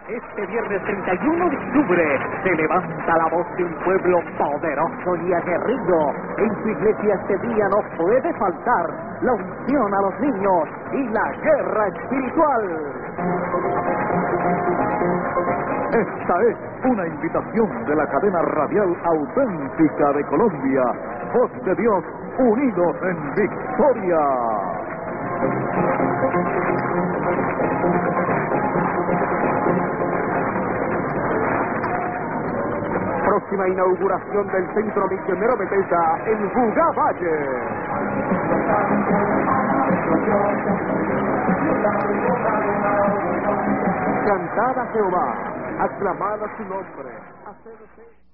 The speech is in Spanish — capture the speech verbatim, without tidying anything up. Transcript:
Este viernes treinta y uno de octubre se levanta la voz de un pueblo poderoso y aguerrido. En su iglesia este día no puede faltar la unción a los niños y la guerra espiritual. Esta es una invitación de la cadena radial auténtica de Colombia. Voz de Dios, unidos en victoria. Próxima inauguración del Centro Misionero Bethesda en Jugá Valle. Cantad a Jehová, aclamad a su nombre.